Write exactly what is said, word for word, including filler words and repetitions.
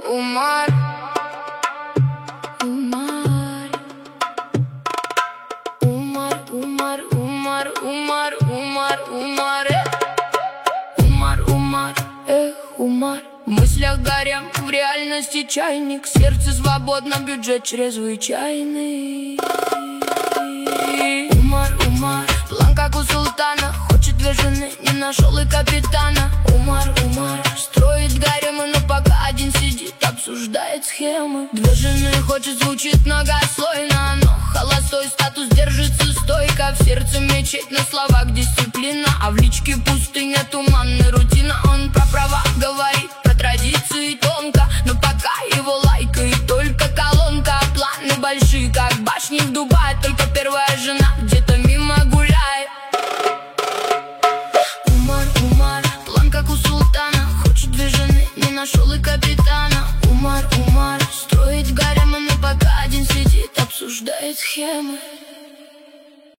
Умар, Умар, Умар, Умар, Умар, Умар, Умар, Умар, Умар, Умар, эх, Умар. В мыслях горем, в реальности чайник, сердце свободно, бюджет чрезвычайный. Умар, Умар, план как у султана, хочет две жены, не нашел и капитана. Умар, Умар, строит гаремы, но пока один сидит, обсуждает схемы. Две жены хочет, звучит многослойно, но холостой статус держится стойко. В сердце мечеть, на словах дисциплина, а в личке пустыня, туманная рутина. Он про права говорит, про традиции тонко, но пока его лайкает только колонка. Планы большие, как башни в Дубае, только первая жена где-то мимо гуляет. Умар, Умар, план как у султана, хочет две жены, не нашел и капитана. Умар, Умар, строит гаремы, но пока один сидит, обсуждает схемы.